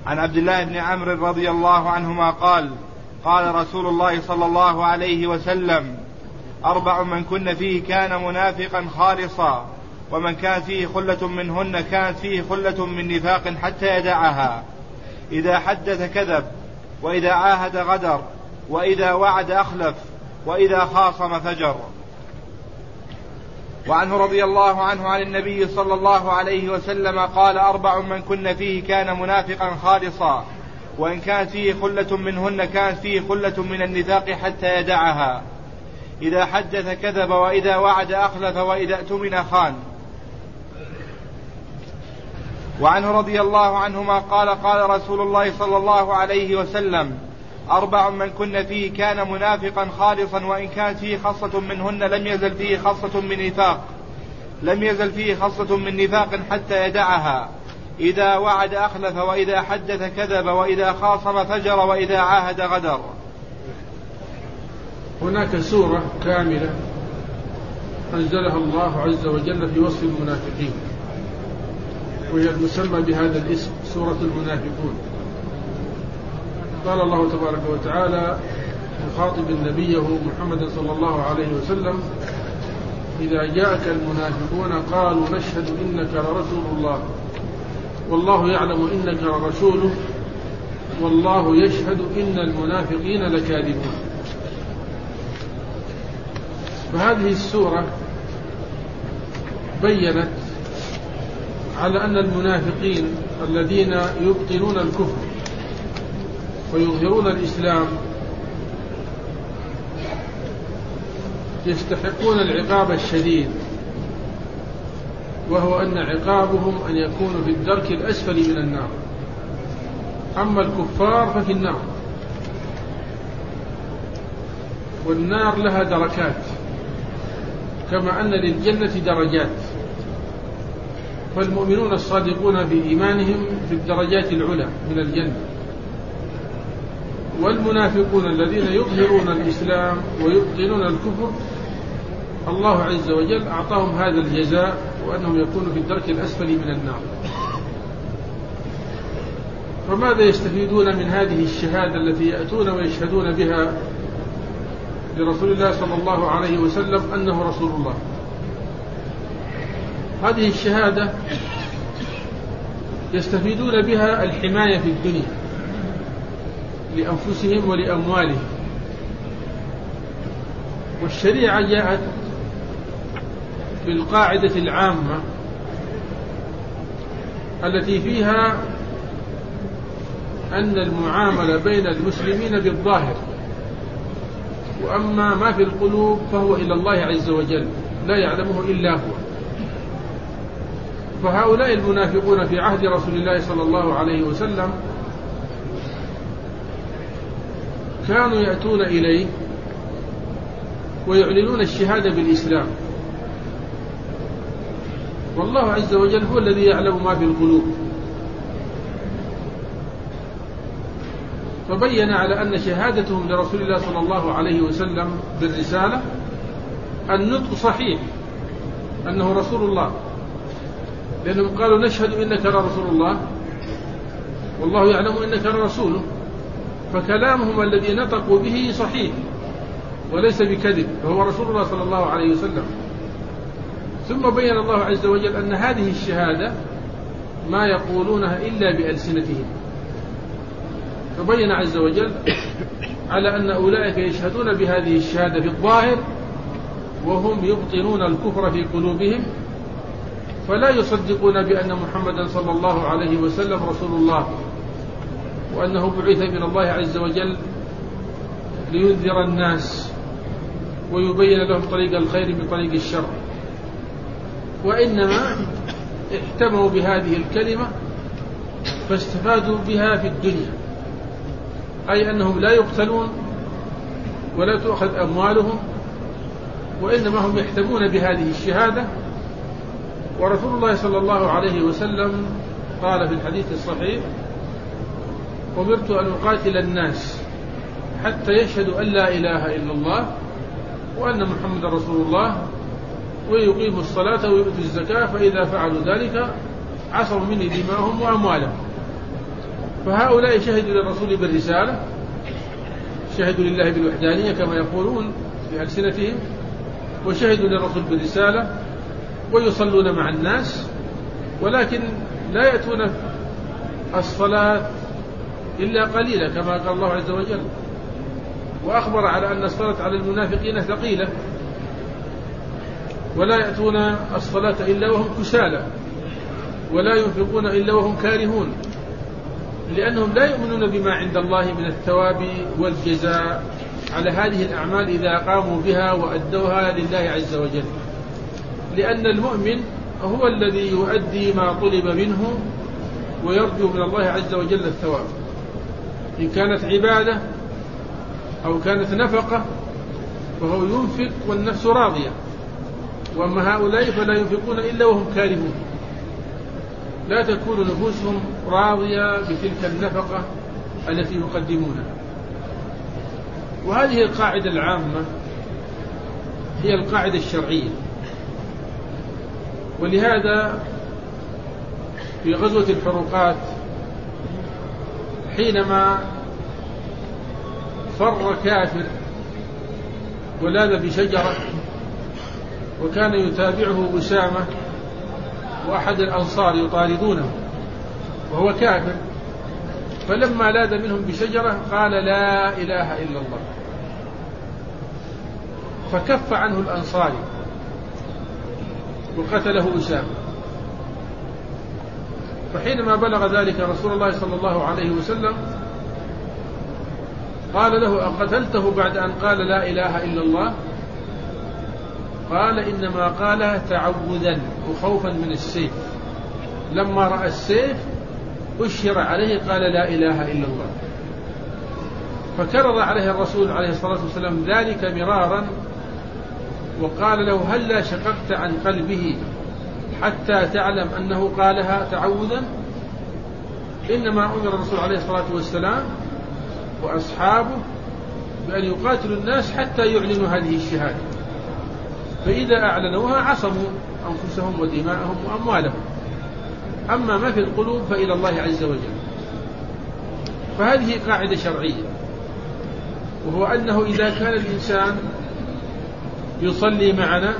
عن عبد الله بن عمرو رضي الله عنهما قال قال رسول الله صلى الله عليه وسلم 4 من كن فيه كان منافقا خالصا ومن كان فيه خلة منهن كانت فيه خلة من نفاق حتى يدعها إذا حدث كذب وإذا عاهد غدر وإذا وعد أخلف وإذا خاصم فجر. وعنه رضي الله عنه عن النبي صلى الله عليه وسلم قال 4 من كن فيه كان منافقا خالصا وإن كانت فيه خلة منهن كانت فيه خلة من النفاق حتى يدعها إذا حدث كذب وإذا وعد أخلف وإذا اؤتمن خان. وعنه رضي الله عنهما قال قال رسول الله صلى الله عليه وسلم 4 من كن فيه كان منافقا خالصا وإن كانت فيه خصلة منهن لم يزل فيه خصلة من نفاق حتى يدعها إذا وعد أخلف وإذا حدث كذب وإذا خاصم فجر وإذا عاهد غدر. هناك سورة كاملة أنزلها الله عز وجل في وصف المنافقين وهي المسمى بهذا الاسم سورة المنافقون. قال الله تبارك وتعالى مخاطب نبيه محمد صلى الله عليه وسلم إذا جاءك المنافقون قالوا نشهد إنك لرسول الله والله يعلم إنك لرسوله والله يشهد إن المنافقين لكاذبون. فهذه السورة بيّنت على أن المنافقين الذين يبطنون الكفر ويظهرون الإسلام يستحقون العقاب الشديد، وهو أن عقابهم أن يكونوا في الدرك الأسفل من النار، أما الكفار ففي النار. والنار لها دركات كما أن للجنة درجات، فالمؤمنون الصادقون بإيمانهم في الدرجات العلى من الجنة، والمنافقون الذين يظهرون الإسلام ويبطنون الكفر الله عز وجل أعطاهم هذا الجزاء وأنهم يكونوا في الدرك الأسفل من النار. فماذا يستفيدون من هذه الشهادة التي يأتون ويشهدون بها لرسول الله صلى الله عليه وسلم أنه رسول الله؟ هذه الشهادة يستفيدون بها الحماية في الدنيا لأنفسهم ولأموالهم. والشريعة جاءت بالقاعدة العامة التي فيها أن المعاملة بين المسلمين بالظاهر، وأما ما في القلوب فهو إلى الله عز وجل لا يعلمه إلا هو. فهؤلاء المنافقون في عهد رسول الله صلى الله عليه وسلم كانوا يأتون إليه ويعلنون الشهادة بالإسلام، والله عز وجل هو الذي يعلم ما في القلوب. فبين على أن شهادتهم لرسول الله صلى الله عليه وسلم بالرسالة النطق صحيح أنه رسول الله، لأنهم قالوا نشهد إنك لرسول الله والله يعلم إنك لرسوله، فكلامهم الذي نطقوا به صحيح وليس بكذب، فهو رسول الله صلى الله عليه وسلم. ثم بين الله عز وجل أن هذه الشهادة ما يقولونها إلا بألسنتهم، فبين عز وجل على أن أولئك يشهدون بهذه الشهادة في الظاهر وهم يبطنون الكفر في قلوبهم، فلا يصدقون بأن محمدا صلى الله عليه وسلم رسول الله وأنه بعث من الله عز وجل لينذر الناس ويبين لهم طريق الخير بطريق الشر، وإنما احتموا بهذه الكلمة فاستفادوا بها في الدنيا، أي أنهم لا يقتلون ولا تؤخذ أموالهم، وإنما هم يحتمون بهذه الشهادة. ورسول الله صلى الله عليه وسلم قال في الحديث الصحيح أمرت أن أقاتل الناس حتى يشهدوا أن لا إله إلا الله وأن محمد رسول الله ويقيموا الصلاة ويؤتوا الزكاة، فإذا فعلوا ذلك عصموا مني دماءهم وأموالهم. فهؤلاء شهدوا للرسول بالرسالة، شهدوا لله بالوحدانية كما يقولون بألسنتهم، وشهدوا للرسول بالرسالة ويصلون مع الناس، ولكن لا يأتون الصلاة إلا قليلا كما قال الله عز وجل، وأخبر على أن الصلاة على المنافقين ثقيلة، ولا يأتون الصلاة إلا وهم كسالى، ولا ينفقون إلا وهم كارهون، لأنهم لا يؤمنون بما عند الله من الثواب والجزاء على هذه الأعمال إذا قاموا بها وأدوها لله عز وجل، لأن المؤمن هو الذي يؤدي ما طلب منه ويرجو من الله عز وجل الثواب، إن كانت عبادة أو كانت نفقة فهو ينفق والنفس راضية، وأما هؤلاء فلا ينفقون إلا وهم كارهون، لا تكون نفوسهم راضية بتلك النفقة التي يقدمونها. وهذه القاعدة العامة هي القاعدة الشرعية، ولهذا في غزوة الفروقات حينما فر كافر ولاذ بشجرة وكان يتابعه أسامة وأحد الأنصار يطاردونه وهو كافر، فلما لاذ منهم بشجرة قال لا إله إلا الله، فكف عنه الأنصاري وقتله أسامة. فحينما بلغ ذلك رسول الله صلى الله عليه وسلم قال له أقتلته بعد أن قال لا إله إلا الله؟ قال إنما قالها تعوذا وخوفا من السيف، لما رأى السيف أشهر عليه قال لا إله إلا الله. فكرر عليه الرسول عليه الصلاة والسلام ذلك مرارا وقال له هلا شققت عن قلبه حتى تعلم أنه قالها تعوذا؟ إنما أمر الرسول عليه الصلاة والسلام وأصحابه بأن يقاتلوا الناس حتى يعلنوا هذه الشهادة، فإذا أعلنوها عصموا أنفسهم ودماءهم وأموالهم، أما ما في القلوب فإلى الله عز وجل. فهذه قاعدة شرعية، وهو أنه إذا كان الإنسان يصلي معنا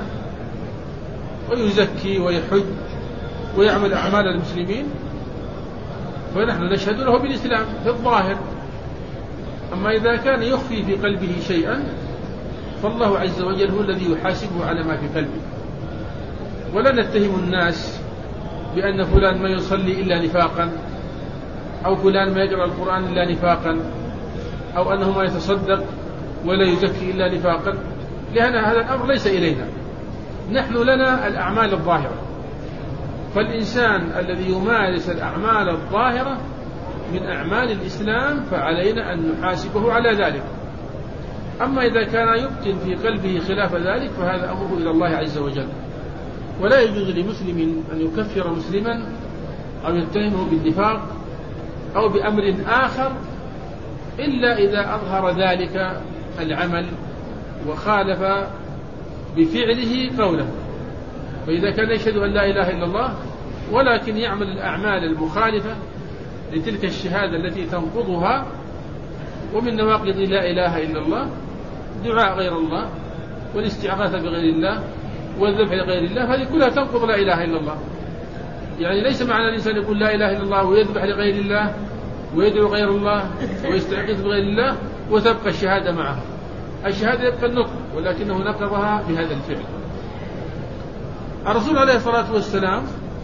ويزكي ويحج ويعمل أعمال المسلمين فنحن نشهد له بالإسلام في الظاهر، أما إذا كان يخفي في قلبه شيئا فالله عز وجل هو الذي يحاسبه على ما في قلبه. ولا نتهم الناس بأن فلان ما يصلي إلا نفاقا، أو فلان ما يقرأ القرآن إلا نفاقا، أو أنه ما يتصدق ولا يزكي إلا نفاقا، لأن هذا الأمر ليس إلينا، نحن لنا الأعمال الظاهرة، فالإنسان الذي يمارس الأعمال الظاهرة من أعمال الإسلام فعلينا أن نحاسبه على ذلك. أما إذا كان يبطن في قلبه خلاف ذلك فهذا أمره إلى الله عز وجل. ولا يجوز لمسلم أن يكفر مسلما أو يتهمه بالنفاق أو بأمر آخر إلا إذا أظهر ذلك العمل وخالف بفعله قوله. فإذا كان يشهد أن لا إله إلا الله ولكن يعمل الأعمال المخالفة لتلك الشهادة التي تنقضها، ومن نواقض لا إله إلا الله دعاء غير الله والاستعاذة بغير الله والذبح لغير الله، هذه كلها تنقض لا إله إلا الله. يعني ليس معنى الإنسان يقول لا إله إلا الله ويذبح لغير الله ويدعو غير الله ويستعيذ بغير الله وتبقى الشهادة معه، الشهادة يبقى النطق ولكنه نقضها بهذا الفعل. الرسول عليه الصلاة والسلام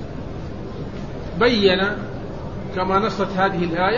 بين كما نصت هذه الآية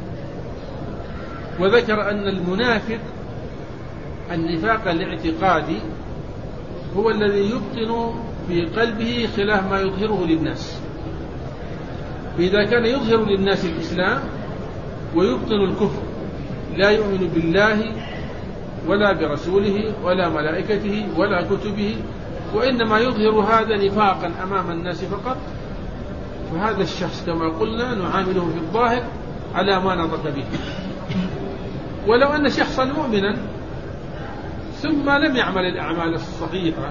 وذكر أن المنافق النفاق الاعتقادي هو الذي يبطن في قلبه خلاف ما يظهره للناس، فإذا كان يظهر للناس الإسلام ويبطن الكفر لا يؤمن بالله ولا برسوله ولا ملائكته ولا كتبه وإنما يظهر هذا نفاقا أمام الناس فقط، فهذا الشخص كما قلنا نعامله في الظاهر على ما نطق به. ولو أن شخصا مؤمنا ثم لم يعمل الأعمال الصحيحة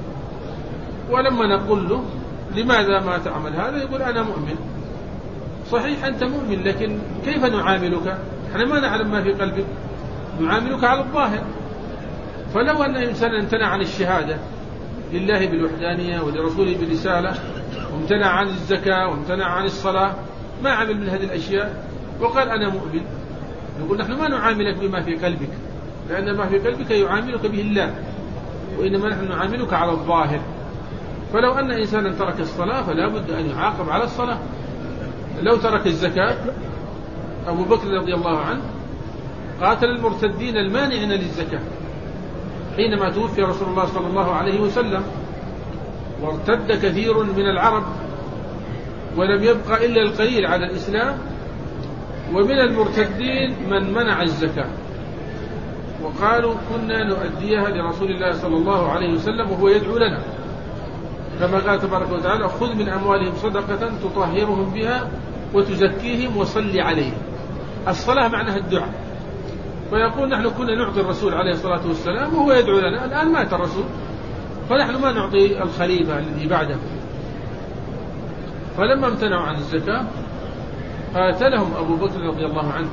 ولما نقول له لماذا ما تعمل هذا يقول أنا مؤمن صحيح أنت مؤمن، لكن كيف نعاملك؟ احنا ما نعلم ما في قلبك، نعاملك على الظاهر. فلو أن إنسان امتنع عن الشهادة لله بالوحدانية ولرسوله بالرسالة، وامتنع عن الزكاة وامتنع عن الصلاة، ما عمل من هذه الأشياء وقال أنا مؤمن، نقول نحن ما نعاملك بما في قلبك، لأن ما في قلبك يعاملك به الله، وإنما نحن نعاملك على الظاهر. فلو أن إنسانا ترك الصلاة فلا بد أن يعاقب على الصلاة. لو ترك الزكاة، أبو بكر رضي الله عنه قاتل المرتدين المانعين للزكاة حينما توفي رسول الله صلى الله عليه وسلم، وارتد كثير من العرب ولم يبقى إلا القليل على الإسلام، ومن المرتدين من منع الزكاة وقالوا كنا نؤديها لرسول الله صلى الله عليه وسلم وهو يدعو لنا، كما قال تبارك وتعالى خذ من أموالهم صدقة تطهرهم بها وتزكيهم وصل عليهم. الصلاة معناها الدعاء، فيقول نحن كنا نعطي الرسول عليه الصلاة والسلام وهو يدعو لنا، الآن مات الرسول فنحن ما نعطي الخليفة الذي بعده. فلما امتنعوا عن الزكاة قاتلهم أبو بكر رضي الله عنه،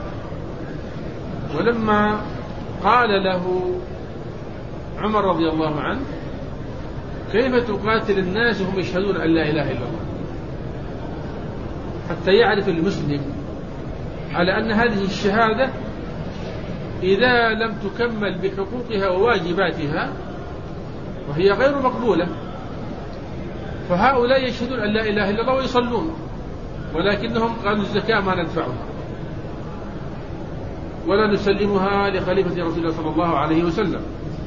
ولما قال له عمر رضي الله عنه كيف تقاتل الناس وهم يشهدون أن لا إله إلا الله، حتى يعرف المسلم على أن هذه الشهادة إذا لم تكمل بحقوقها وواجباتها وهي غير مقبولة. فهؤلاء يشهدون أن لا إله إلا الله ويصلون، ولكنهم قالوا الزكاة ما ندفعها ولا نسلمها لخليفة رسول الله صلى الله عليه وسلم،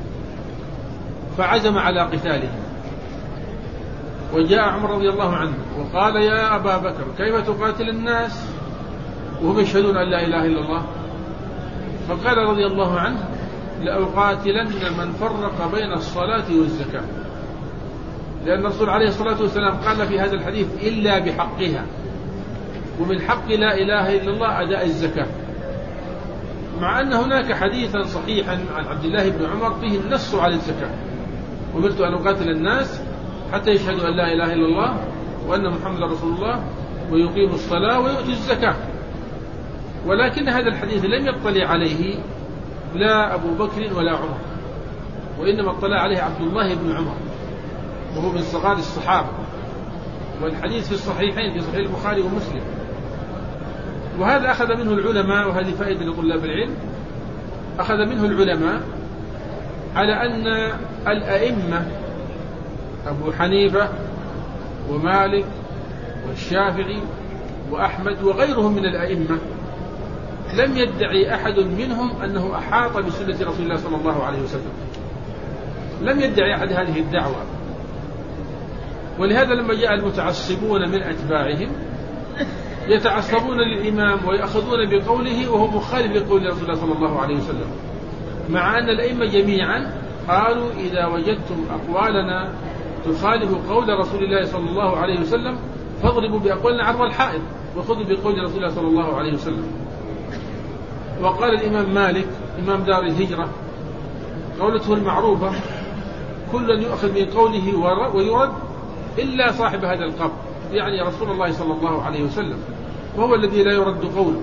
فعزم على قتالهم. وجاء عمر رضي الله عنه وقال يا أبا بكر كيف تقاتل الناس وهم يشهدون أن لا إله إلا الله؟ فقال رضي الله عنه لأقاتلن من فرق بين الصلاة والزكاة، لأن الرسول عليه الصلاة والسلام قال في هذا الحديث إلا بحقها، ومن حق لا إله إلا الله أداء الزكاة، مع أن هناك حديثا صحيحا عن عبد الله بن عمر فيه النص على الزكاة، أمرت أن أقاتل الناس حتى يشهدوا أن لا إله إلا الله وأن محمد رسول الله ويقيموا الصلاة ويؤتوا الزكاة. ولكن هذا الحديث لم يطلع عليه لا أبو بكر ولا عمر، وإنما اطلع عليه عبد الله بن عمر وهو من صغار الصحابة، والحديث في الصحيحين في صحيح البخاري ومسلم. وهذا أخذ منه العلماء، وهذه فائدة لطلاب العلم، أخذ منه العلماء على أن الأئمة أبو حنيفة ومالك والشافعي وأحمد وغيرهم من الأئمة لم يدعي أحد منهم أنه أحاط بسنة رسول الله صلى الله عليه وسلم، لم يدعي أحد هذه الدعوة. ولهذا لما جاء المتعصبون من أتباعهم يتعصبون للإمام ويأخذون بقوله وهو مخالف لقول رسول الله صلى الله عليه وسلم، مع أن الأئمة جميعا قالوا إذا وجدتم أقوالنا تخالف قول رسول الله صلى الله عليه وسلم فاضربوا بأقوالنا عرض الحائط وخذوا بقول رسول الله صلى الله عليه وسلم. وقال الإمام مالك إمام دار الهجرة قولته المعروفة كل يؤخذ من قوله ويرد إلا صاحب هذا القبر، يعني رسول الله صلى الله عليه وسلم، وهو الذي لا يرد قوله.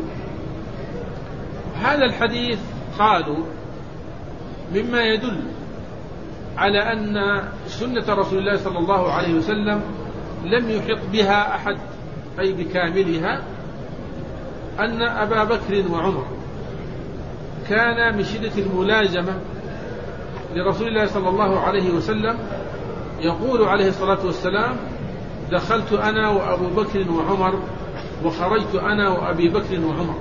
هذا الحديث قالوا مما يدل على أن سنة رسول الله صلى الله عليه وسلم لم يحط بها أحد أي بكاملها، أن أبا بكر وعمر كان من شدة الملازمة لرسول الله صلى الله عليه وسلم يقول عليه الصلاة والسلام دخلت أنا وأبو بكر وعمر وخرجت أنا وأبي بكر وعمر.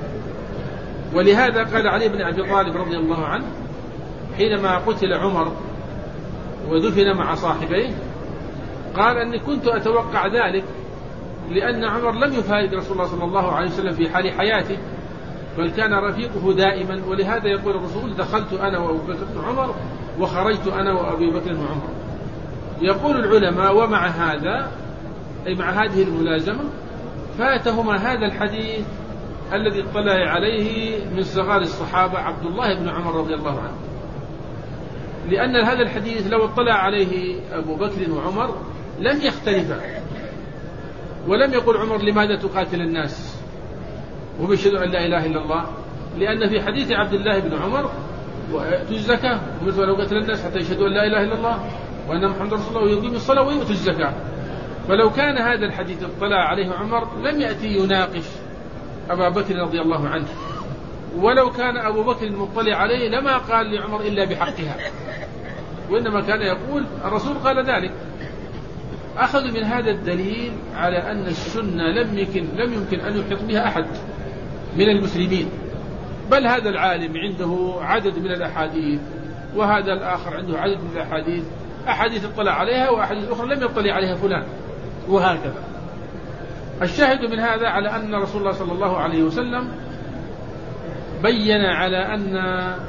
ولهذا قال علي بن أبي طالب رضي الله عنه حينما قتل عمر ودفن مع صاحبيه قال أني كنت أتوقع ذلك، لأن عمر لم يفارق رسول الله صلى الله عليه وسلم في حال حياته، بل كان رفيقه دائما. ولهذا يقول الرسول دخلت أنا وأبو بكر وعمر وخرجت أنا وأبي بكر وعمر. يقول العلماء ومع هذا أي مع هذه الملازمة فاتهما هذا الحديث الذي اطلع عليه من صغار الصحابة عبد الله بن عمر رضي الله عنه، لأن هذا الحديث لو اطلع عليه أبو بكر وعمر لم يختلفا ولم يقل عمر لماذا تقاتل الناس وهم يشهدون أن لا إله إلا الله، لأن في حديث عبد الله بن عمر ويؤتوا الزكاة ومثل لو قتل الناس حتى يشهدوا أن لا إله إلا الله وأن محمد رسول الله ويقيم الصلاة ويؤتوا الزكاة. فلو كان هذا الحديث اطلع عليه عمر لم يأتي يناقش أبا بكر رضي الله عنه، ولو كان أبو بكر مطلع عليه لما قال لعمر إلا بحقها، وإنما كان يقول الرسول قال ذلك. أخذوا من هذا الدليل على أن السنة لم يمكن أن يحيط بها أحد من المسلمين، بل هذا العالم عنده عدد من الأحاديث وهذا الآخر عنده عدد من الأحاديث، أحاديث اطلع عليها وأحاديث أخرى لم يطلع عليها فلان، وهكذا. الشاهد من هذا على أن رسول الله صلى الله عليه وسلم بين على أن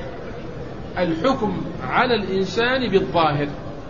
الحكم على الإنسان بالظاهر،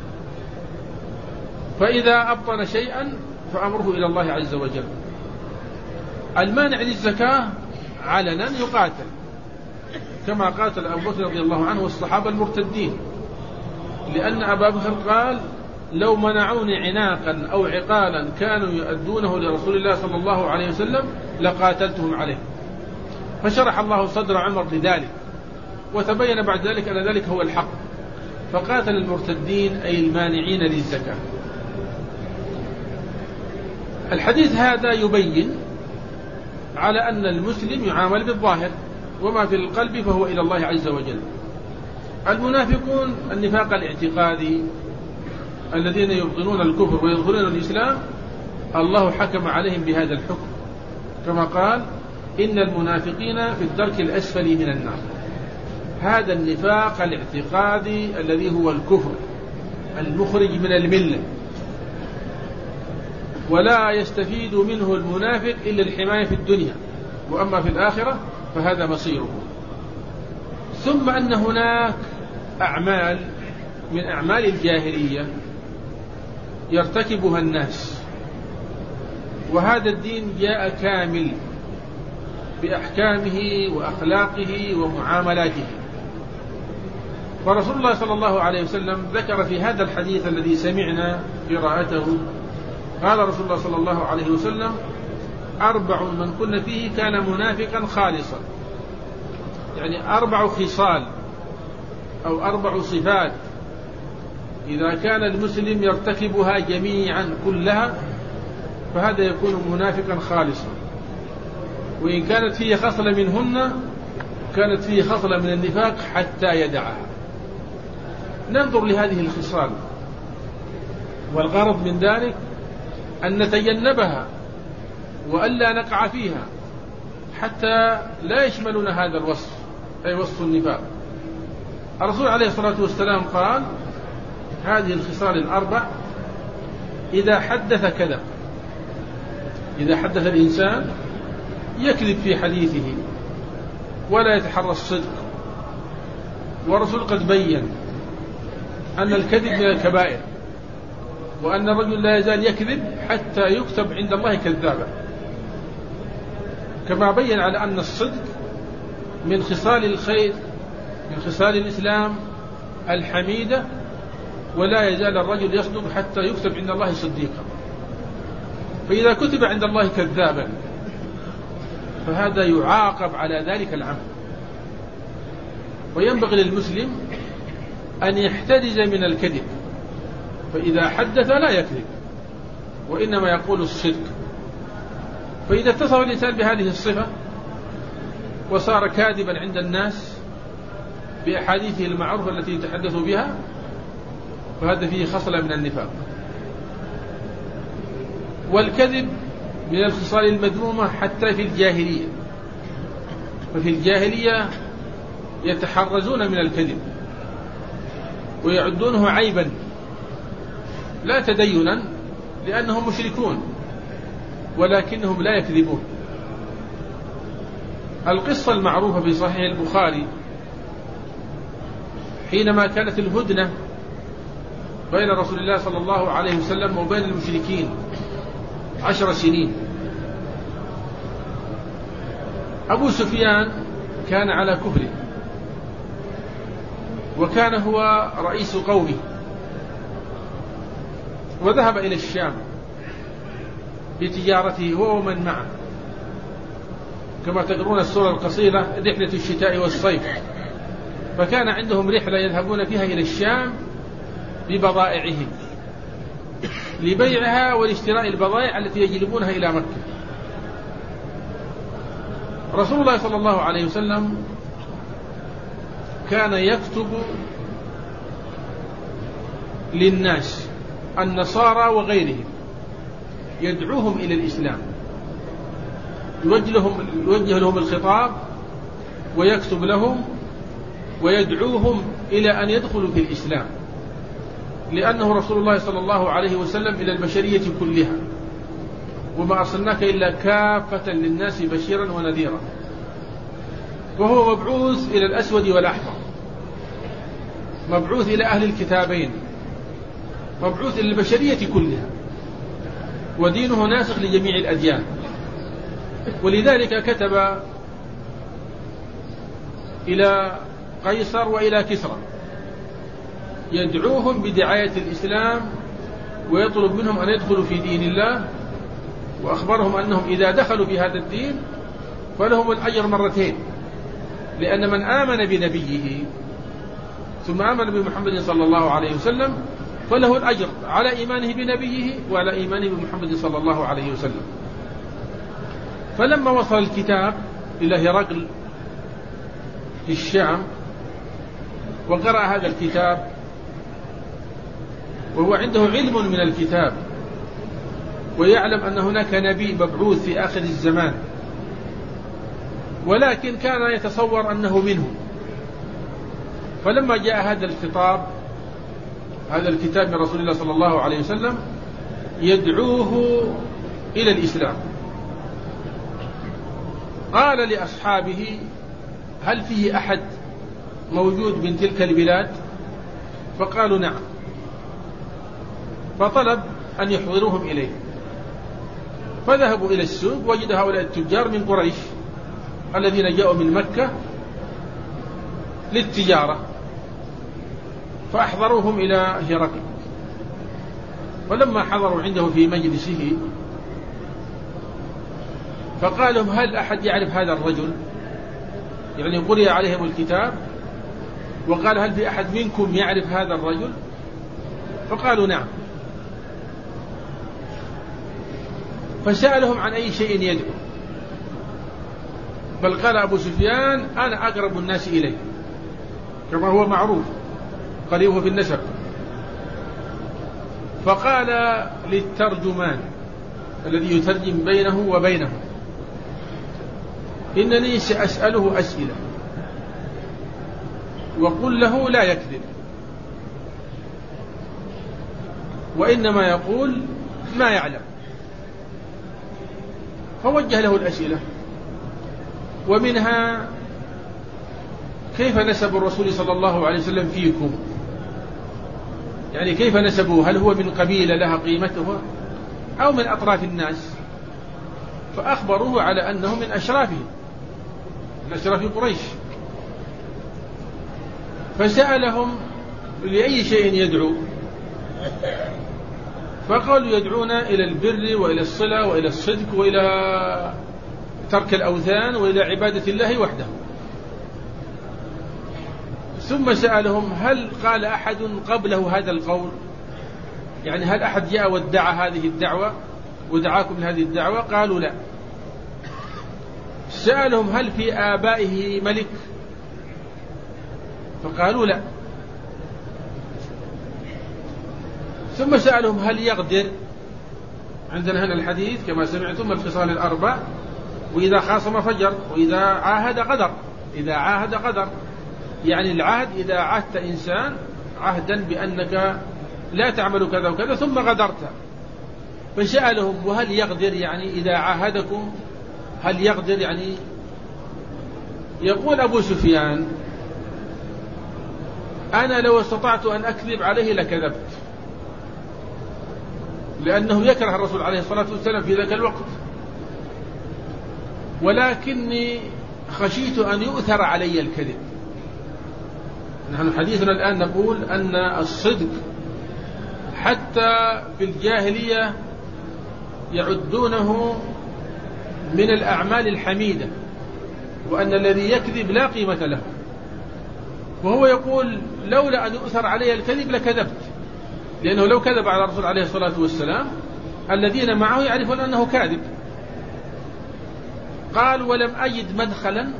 فإذا أبطل شيئا فأمره إلى الله عز وجل. المانع للزكاة علنا يقاتل كما قاتل أبو بكر رضي الله عنه والصحابة المرتدين، لأن أبا بكر قال لو منعوني عناقا أو عقالا كانوا يؤدونه لرسول الله صلى الله عليه وسلم لقاتلتهم عليه، فشرح الله صدر عمر لذلك، وتبين بعد ذلك أن ذلك هو الحق، فقاتل المرتدين أي المانعين للزكاة. الحديث هذا يبين على أن المسلم يعامل بالظاهر، وما في القلب فهو إلى الله عز وجل. المنافقون النفاق الاعتقادي الذين يبطنون الكفر ويدخلون الإسلام الله حكم عليهم بهذا الحكم، كما قال إن المنافقين في الدرك الأسفل من النار. هذا النفاق الاعتقادي الذي هو الكفر المخرج من الملة، ولا يستفيد منه المنافق إلا الحماية في الدنيا، وأما في الآخرة فهذا مصيره. ثم أن هناك أعمال من أعمال الجاهلية يرتكبها الناس، وهذا الدين جاء كامل بأحكامه وأخلاقه ومعاملاته. فرسول الله صلى الله عليه وسلم ذكر في هذا الحديث الذي سمعنا قراءته، قال رسول الله صلى الله عليه وسلم 4 من كن فيه كان منافقا خالصا، يعني 4 خصال أو 4 صفات إذا كان المسلم يرتكبها جميعا كلها فهذا يكون منافقا خالصا، وإن كانت فيه خصلة منهن كانت فيه خصلة من النفاق حتى يدعها. ننظر لهذه الخصال، والغرض من ذلك أن نتجنبها وألا نقع فيها حتى لا يشملنا هذا الوصف، أي وصف النفاق. الرسول عليه الصلاة والسلام قال هذه الخصال 4 إذا حدث كذب، إذا حدث الإنسان يكذب في حديثه ولا يتحرى الصدق، والرسول قد بين أن الكذب من الكبائر، وأن الرجل لا يزال يكذب حتى يكتب عند الله كذابا، كما بين على أن الصدق من خصال الخير، من خصال الإسلام الحميدة، ولا يزال الرجل يصدق حتى يكتب عند الله صديقا. فإذا كتب عند الله كذابا فهذا يعاقب على ذلك العمل. وينبغي للمسلم أن يحترز من الكذب، فإذا حدث لا يكذب وإنما يقول الصدق. فإذا اتصف الإنسان بهذه الصفة وصار كاذبا عند الناس بأحاديثه المعروفة التي يتحدث بها فهذا فيه خصلة من النفاق. والكذب من الخصال المذمومة حتى في الجاهلية، ففي الجاهلية يتحرزون من الكذب ويعدونه عيبا لا تدينا لأنهم مشركون، ولكنهم لا يكذبون. القصة المعروفة في صحيح البخاري حينما كانت الهدنة بين رسول الله صلى الله عليه وسلم وبين المشركين 10 سنين، أبو سفيان كان على كفره وكان هو رئيس قومه، وذهب إلى الشام بتجارته هو ومن معه، كما تقرون السورة القصيرة رحلة الشتاء والصيف، فكان عندهم رحلة يذهبون فيها إلى الشام ببضائعهم لبيعها ولاشتراء البضائع التي يجلبونها إلى مكة. رسول الله صلى الله عليه وسلم كان يكتب للناس النصارى وغيرهم يدعوهم إلى الإسلام، يوجه لهم الخطاب ويكتب لهم ويدعوهم إلى أن يدخلوا في الإسلام، لأنه رسول الله صلى الله عليه وسلم إلى البشرية كلها، وما أرسلناك إلا كافة للناس بشيرا ونذيرا، وهو مبعوث إلى الأسود والأحمر، مبعوث إلى أهل الكتابين، مبعوث إلى البشرية كلها، ودينه ناسخ لجميع الأديان. ولذلك كتب إلى قيصر وإلى كسرى يدعوهم بدعاية الإسلام ويطلب منهم أن يدخلوا في دين الله، وأخبرهم أنهم إذا دخلوا في هذا الدين فلهم الأجر مرتين، لأن من آمن بنبيه ثم آمن بمحمد صلى الله عليه وسلم فله الأجر على إيمانه بنبيه وعلى إيمانه بمحمد صلى الله عليه وسلم. فلما وصل الكتاب إلى هرقل في الشام وقرأ هذا الكتاب وهو عنده علم من الكتاب ويعلم أن هناك نبي مبعوث في آخر الزمان، ولكن كان يتصور أنه منه، فلما جاء هذا الخطاب هذا الكتاب من رسول الله صلى الله عليه وسلم يدعوه إلى الإسلام، قال لأصحابه: هل فيه أحد موجود من تلك البلاد؟ فقالوا: نعم. فطلب أن يحضروهم إليه، فذهبوا إلى السوق، وجد هؤلاء التجار من قريش الذين جاءوا من مكة للتجارة، فأحضروهم إلى هرقل. ولما حضروا عنده في مجلسه فقال لهم: هل أحد يعرف هذا الرجل؟ يعني قرئ عليهم الكتاب وقال: هل في أحد منكم يعرف هذا الرجل؟ فقالوا: نعم. فسألهم عن أي شيء يدعو، بل قال أبو سفيان: أنا أقرب الناس إليه، كما هو معروف قريبه في النسب. فقال للترجمان الذي يترجم بينه وبينه: إنني سأسأله أسئلة وقل له لا يكذب، وإنما يقول ما يعلم. فوجه له الأسئلة، ومنها: كيف نسب الرسول صلى الله عليه وسلم فيكم؟ يعني كيف نسبه؟ هل هو من قبيلة لها قيمتها أو من أطراف الناس؟ فأخبروه على أنه من أشرافهم، من أشراف قريش. فسألهم: لأي شيء يدعو؟ فقالوا: يدعون إلى البر وإلى الصلة وإلى الصدق وإلى ترك الأوثان وإلى عبادة الله وحده. ثم سألهم: هل قال أحد قبله هذا القول؟ يعني هل أحد جاء وادعى هذه الدعوة ودعاكم لهذه الدعوة؟ قالوا: لا. سألهم: هل في آبائه ملك؟ فقالوا: لا. ثم سألهم: هل يغدر؟ عندنا هنا الحديث كما سمعتم الخصال الأربع: وإذا خاصم فجر، وإذا عاهد غدر. إذا عاهد غدر، يعني العهد إذا عاهدت إنسان عهدا بأنك لا تعمل كذا وكذا ثم غدرت. فسألهم: وهل يغدر؟ يعني إذا عاهدكم هل يغدر؟ يعني يقول أبو سفيان: أنا لو استطعت أن أكذب عليه لكذبت، لأنه يكره الرسول عليه الصلاة والسلام في ذاك الوقت، ولكني خشيت أن يؤثر علي الكذب. نحن حديثنا الآن نقول أن الصدق حتى في الجاهلية يعدونه من الأعمال الحميدة، وأن الذي يكذب لا قيمة له. وهو يقول لولا أن يؤثر علي الكذب لكذبت، لأنه لو كذب على الرسول عليه الصلاة والسلام الذين معه يعرفون أنه كاذب. قال ولم أجد مدخلا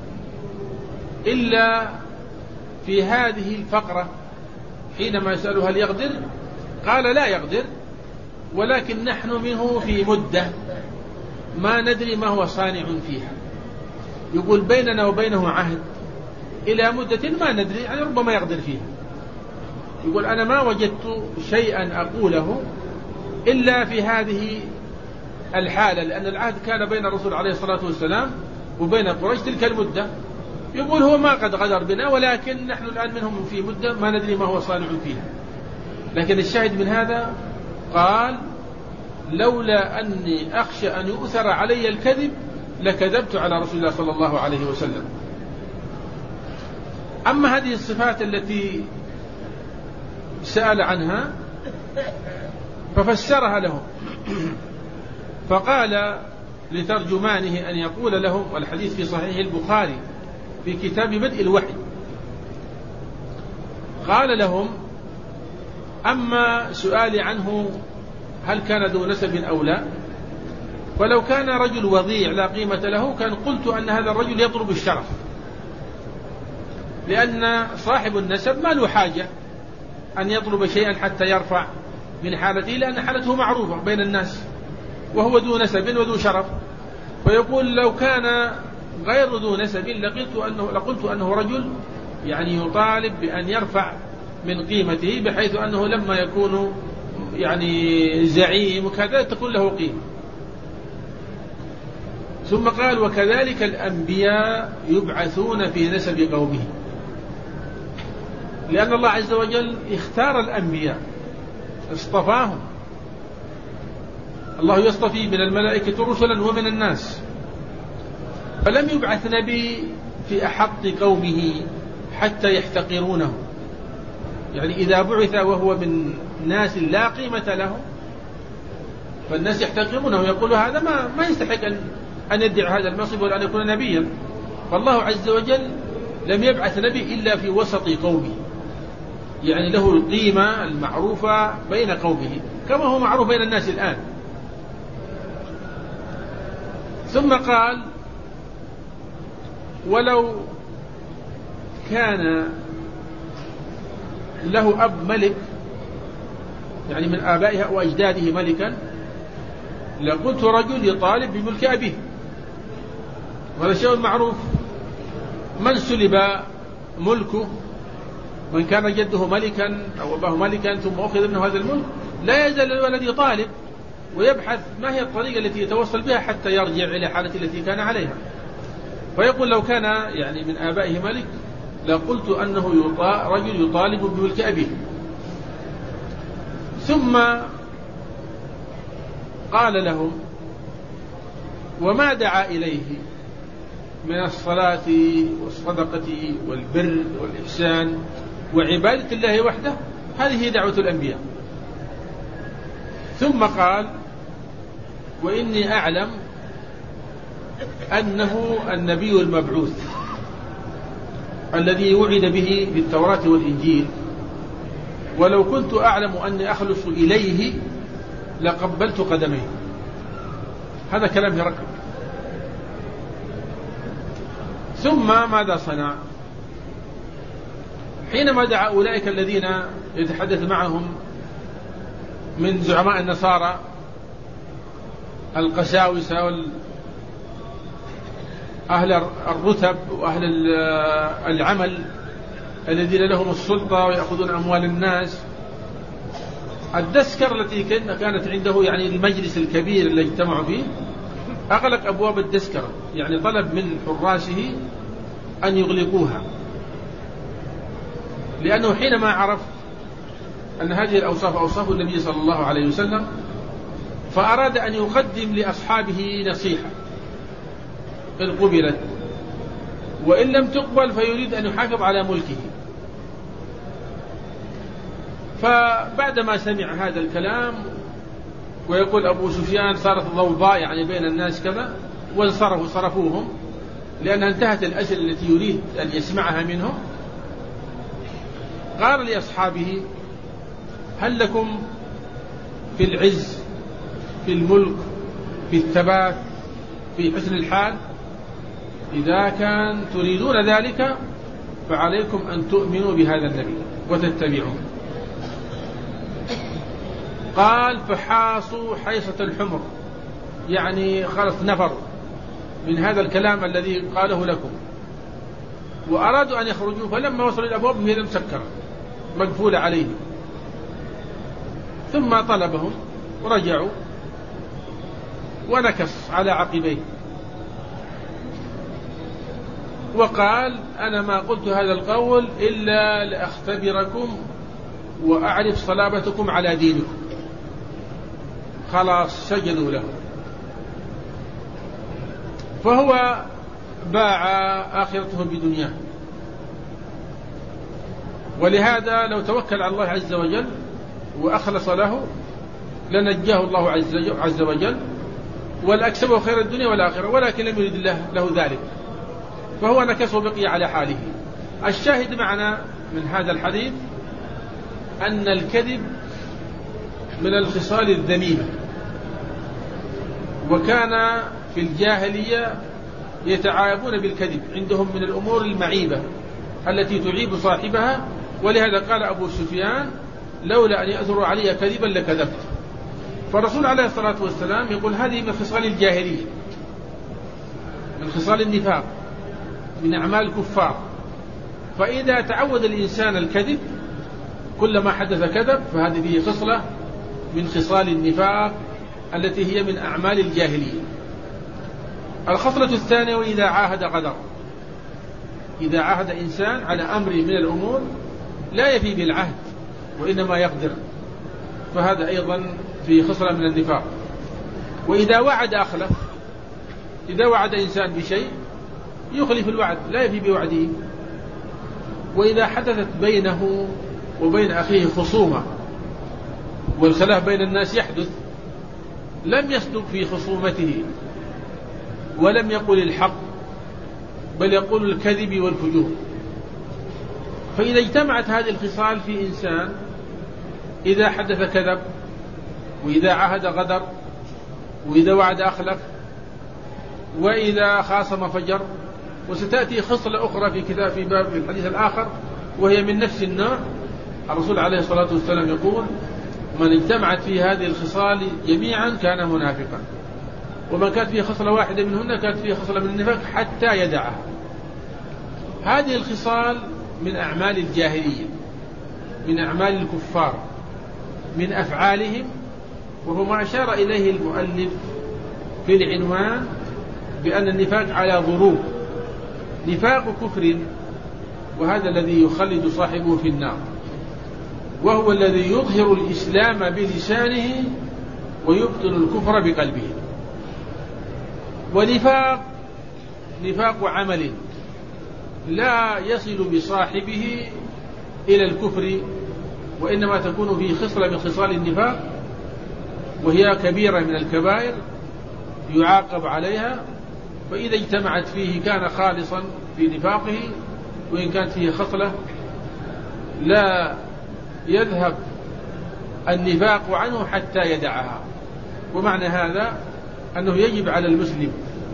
إلا في هذه الفقرة حينما يسأله هل يقدر، قال لا يقدر، ولكن نحن منه في مدة ما ندري ما هو صانع فيها. يقول بيننا وبينه عهد إلى مدة ما ندري، يعني ربما يقدر فيها. يقول أنا ما وجدت شيئا أقوله إلا في هذه الحالة، لأن العهد كان بين الرسول عليه الصلاة والسلام وبين قريش تلك المدة. يقول هو ما قد غدر بنا، ولكن نحن الآن منهم في مدة ما ندري ما هو صانع فيها. لكن الشاهد من هذا قال لولا أني أخشى أن يؤثر علي الكذب لكذبت على رسول الله صلى الله عليه وسلم. أما هذه الصفات التي سأل عنها ففسرها لهم، فقال لترجمانه أن يقول لهم، والحديث في صحيح البخاري في كتاب بدء الوحي، قال لهم أما سؤالي عنه هل كان ذو نسب أو لا، ولو كان رجل وضيع لا قيمة له كان قلت أن هذا الرجل يطلب الشرف، لأن صاحب النسب ما له حاجة أن يطلب شيئا حتى يرفع من حالته، لأن حالته معروفة بين الناس وهو ذو نسب وذو شرف. فيقول لو كان غير ذو نسب لقلت أنه رجل يعني يطالب بأن يرفع من قيمته، بحيث أنه لما يكون يعني زعيم وكذا تكون له قيمة. ثم قال وكذلك الأنبياء يبعثون في نسب قومه، لأن الله عز وجل اختار الأنبياء اصطفاهم. الله يصطفي من الملائكة رسلا ومن الناس، فلم يبعث نبي في أحط قومه حتى يحتقرونه. يعني إذا بعث وهو من ناس لا قيمة له فالناس يحتقرونه ويقول هذا ما يستحق أن يدعي هذا المنصب ولا أن يكون نبيا. فالله عز وجل لم يبعث نبي إلا في وسط قومه، يعني له القيمة المعروفة بين قومه كما هو معروف بين الناس الآن. ثم قال ولو كان له أب ملك، يعني من آبائها وأجداده ملكا، لقلت رجل يطالب بملك أبيه، وهذا شيء معروف. من سلب ملكه، من كان جده ملكا أو أباه ملكا ثم أخذ منه هذا الملك، لا يزال الولد يطالب ويبحث ما هي الطريقة التي يتوصل بها حتى يرجع إلى حالته التي كان عليها. فيقول لو كان يعني من آبائه ملك لقلت أنه رجل يطالب بملك أبيه. ثم قال لهم وما دعا إليه من الصلاة والصدقة والبر والإحسان وعبادة الله وحده، هذه دعوة الأنبياء. ثم قال وإني أعلم أنه النبي المبعوث الذي وعد به في التوراة والإنجيل، ولو كنت أعلم أني أخلص إليه لقبلت قدميه. هذا كلام هرقل. ثم ماذا صنع؟ حينما دعا أولئك الذين يتحدث معهم من زعماء النصارى القساوسة أهل الرتب وأهل العمل الذين لهم السلطة ويأخذون أموال الناس، الدسكر التي كانت عنده، يعني المجلس الكبير الذي اجتمعوا فيه، أغلق أبواب الدسكر، يعني طلب من حراسه أن يغلقوها، لأنه حينما عرف أن هذه الأوصاف أوصاف النبي صلى الله عليه وسلم فأراد أن يقدم لأصحابه نصيحة إن قبلت، وإن لم تقبل فيريد أن يحافظ على ملكه. فبعدما سمع هذا الكلام ويقول أبو سفيان صارت ضوضاء يعني بين الناس كذا، صرفوهم لأنها انتهت الأجل التي يريد أن يسمعها منهم. قال لأصحابه: هل لكم في العز، في الملك، في الثبات، في حسن الحال؟ إذا كان تريدون ذلك فعليكم أن تؤمنوا بهذا النبي وتتبعوه. قال: فحاصوا حيصة الحمر، يعني خلص نفر من هذا الكلام الذي قاله لكم، وأرادوا أن يخرجوا، فلما وصلوا الأبواب هي مسكرة مقفولة عليهم، ثم طلبهم ورجعوا ونكص على عقبيه وقال: أنا ما قلت هذا القول إلا لأختبركم وأعرف صلابتكم على دينكم. خلاص سجدوا له. فهو باع آخرته بدنياه، ولهذا لو توكل على الله عز وجل وأخلص له لنجاه الله عز وجل ولأكسبه خير الدنيا والآخرة، ولكن لم يريد الله له ذلك، فهو نكس وبقي على حاله. الشاهد معنا من هذا الحديث أن الكذب من الخصال الذميمة، وكان في الجاهلية يتعايبون بالكذب، عندهم من الأمور المعيبة التي تعيب صاحبها. ولهذا قال أبو سفيان: لولا أن يأثروا علي كذبا لكذبت. فالرسول عليه الصلاة والسلام يقول هذه من خصال الجاهلية، من خصال النفاق، من أعمال الكفار. فإذا تعود الإنسان الكذب كلما حدث كذب، فهذه فيه خصلة من خصال النفاق التي هي من أعمال الجاهلية. الخصلة الثانية: وإذا عاهد غدر. إذا عاهد إنسان على أمر من الأمور لا يفي بالعهد وإنما يقدر، فهذا أيضا في خصلة من النفاق. وإذا وعد أخلف. إذا وعد إنسان بشيء يخلف الوعد، لا يفي بوعده. وإذا حدثت بينه وبين أخيه خصومة، والخلاف بين الناس يحدث، لم يصدق في خصومته ولم يقل الحق، بل يقول الكذب والفجور. فإذا اجتمعت هذه الخصال في إنسان، إذا حدث كذب، وإذا عهد غدر، وإذا وعد أخلف، وإذا خاصم فجر. وستأتي خصلة أخرى في باب الحديث الآخر وهي من نفس النوع. الرسول عليه الصلاة والسلام يقول: من اجتمعت في هذه الخصال جميعا كان منافقا، ومن كانت فيه خصلة واحدة منهن كانت فيه خصلة من النفاق حتى يدعها. هذه الخصال من أعمال الجاهلية، من أعمال الكفار، من أفعالهم، وهو ما أشار إليه المؤلف في العنوان بأن النفاق على ضروب: نفاق كفر، وهذا الذي يخلد صاحبه في النار، وهو الذي يظهر الإسلام بلسانه ويبطن الكفر بقلبه. ونفاق عمل لا يصل بصاحبه إلى الكفر، وإنما تكون فيه خصلة من خصال النفاق، وهي كبيرة من الكبائر يعاقب عليها. فإذا اجتمعت فيه كان خالصا في نفاقه، وإن كانت فيه خصلة لا يذهب النفاق عنه حتى يدعها. ومعنى هذا أنه يجب على المسلم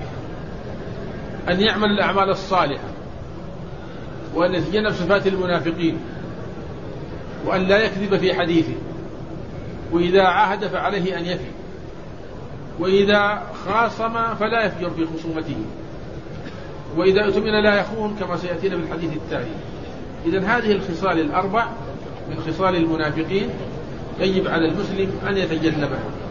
أن يعمل الأعمال الصالحة، وأن يتجنب صفات المنافقين، وأن لا يكذب في حديثه، وإذا عاهد فعليه أن يفي، وإذا خاصم فلا يفجر في خصومته، وإذا اؤتمن لا يخون، كما سيأتينا في الحديث التالي. إذن هذه الخصال الأربع من خصال المنافقين يجب على المسلم أن يتجنبها.